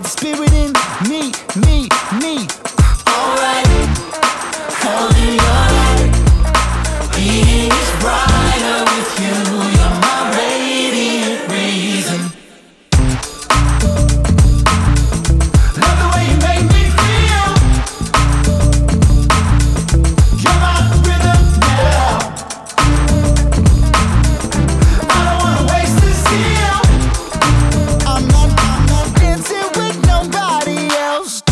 with the spirit in me. Alright, held in your light. Being is brighter with you. You're my radiant reason. Love the way you make me feel. You're my rhythm now. I don't wanna waste this here. I'm not dancing with nobody else.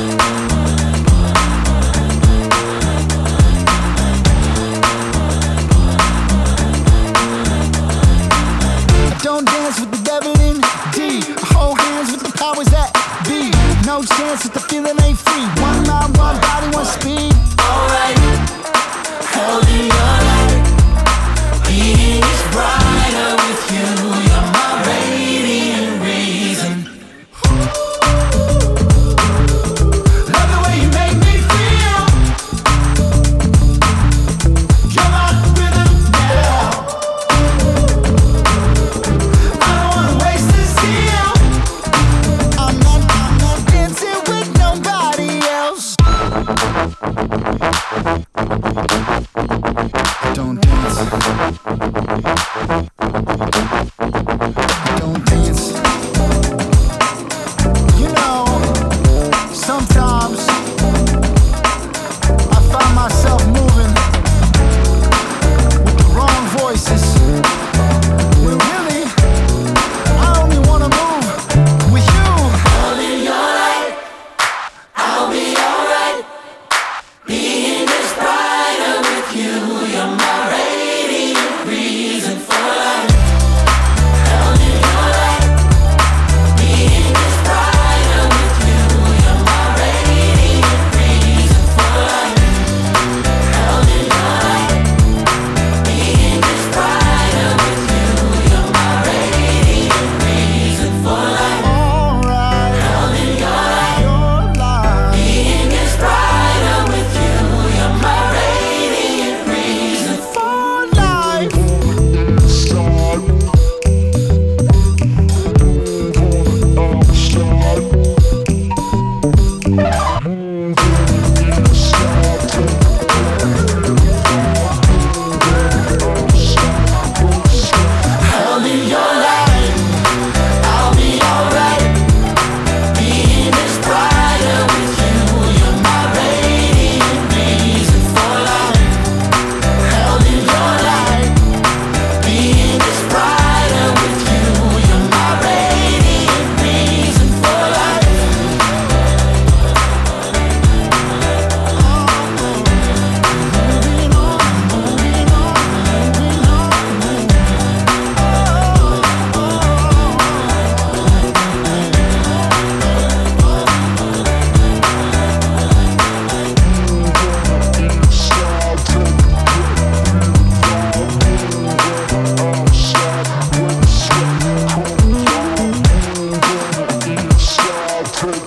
I don't dance with the devil in D. I hold hands with the powers that be. No chance that the feeling ain't free. One mind, one body, one speed. Alright, held in your light. Being is brighter with you. You're my radiant reason. Love the way you make me feel. You're my rhythm now. I don't wanna waste this here. I'm not dancing with nobody else. I don't dance. I don't dance. You know, sometimes I find myself moving with the wrong voices. When really, I only wanna move with you. Holding your light, I'll be alright. Being is brighter with you. You're my radiant reason for life. Held in your light. Being is brighter with you. You're my radiant reason for life. Held in your light. Being is brighter with you. You're my radiant reason for life. Alright. Held in your light. Being is brighter with you. You're my radiant reason for life. Held in your light, I'll be alright. Being is brighter with you. You're my radiant reason for life. Held in your light. Being is brighter with you. You're my radiant reason for life. Moving on, moving on, moving on. Take